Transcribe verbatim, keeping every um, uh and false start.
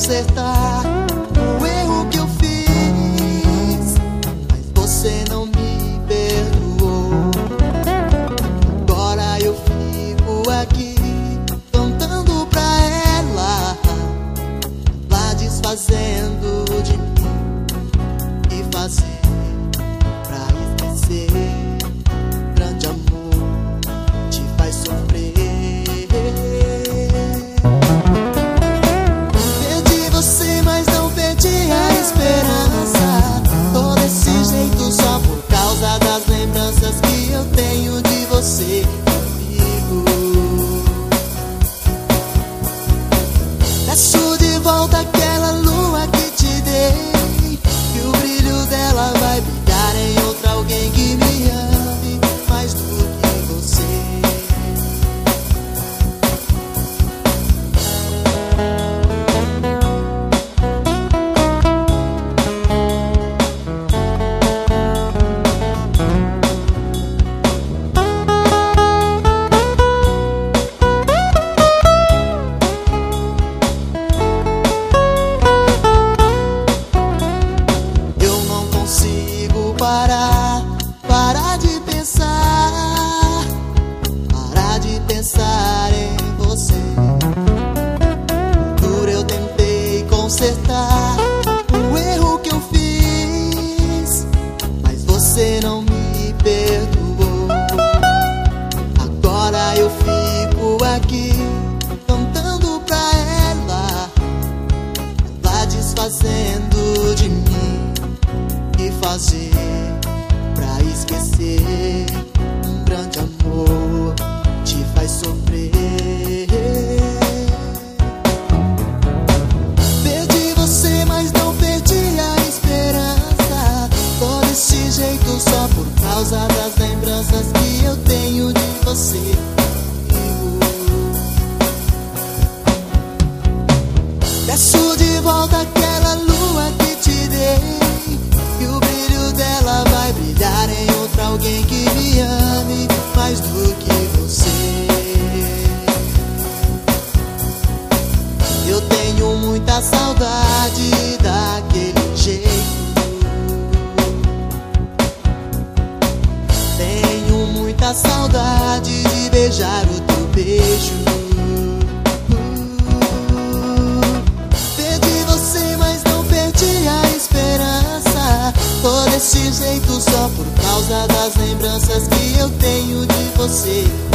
consertar o erro que eu fiz, mas você não me perdoou. Agora eu fico aqui cantando pra ela, lá desfazendo de mim. E fazer pra esquecer, grande amor te faz sofrer. Perdi você, mas não perdi a esperança. Tô desse jeito só por causa das lembranças que eu tenho de você comigo. Peço de volta aquela lua que te dei, que o brilho dela vai brilhar em outro alguém que me ame mais do que você. Parar, parar de pensar, parar de pensar em você. Por eu tentei consertar o erro que eu fiz, mas você não me perdoou. Agora eu fico aqui cantando pra ela, ela desfazendo de mim. E fazer pra esquecer, um grande amor te faz sofrer. Perdi você, mas não perdi a esperança. Tô desse jeito só por causa das lembranças que eu tenho de você. Peço de volta aquela lua que te dei, que o brilho dela vai brilhar em outro alguém que me ame mais do que você. Eu tenho muita saudade daquele jeito, tenho muita saudade de beijar o teu beijo. Tô desse jeito só por causa das lembranças que eu tenho de você.